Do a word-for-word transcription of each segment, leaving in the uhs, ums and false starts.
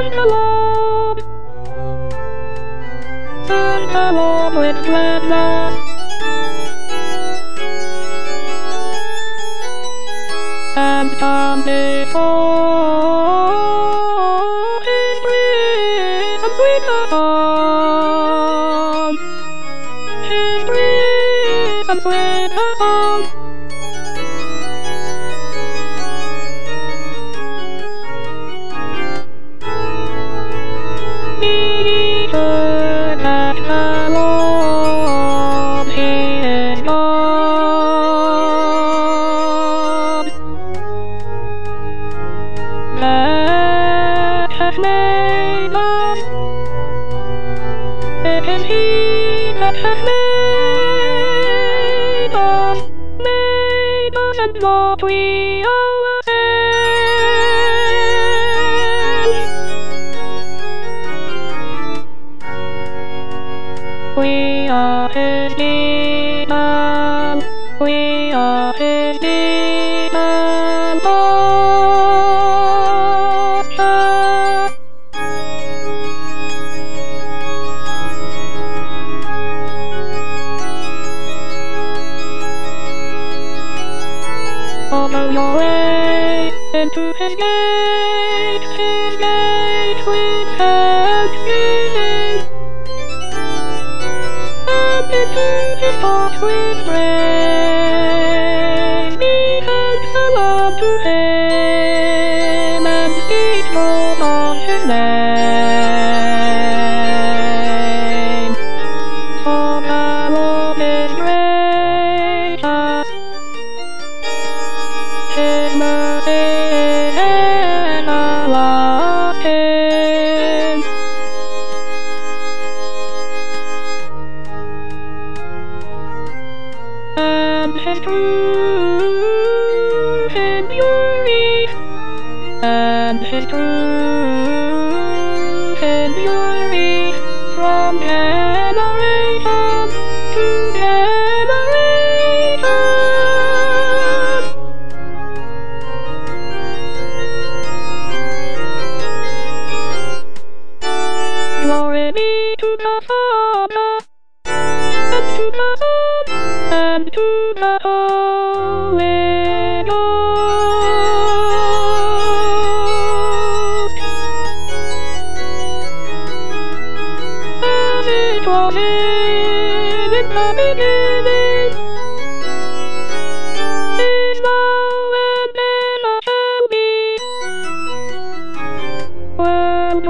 and along, and along with gladness, and come before His grace and sweetness song, His grace and sweetness song. Has made us. It is He that has made us, made us, and not we ourselves. We are His demons. We are His demons. Follow your way into His gates, His gates with thanksgiving, and into His courts with praise. Be thankful unto Him, and speak strong on His name. For the Lord is gracious, His mercy is everlasting, and His truth endures, and His truth endures from generation to generation. Glory be to the Father, and to the Son, and to the Holy Ghost, as it was in the beginning, is now, and ever shall be, world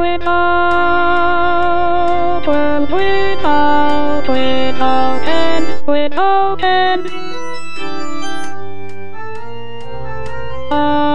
without, world without, without end, without end.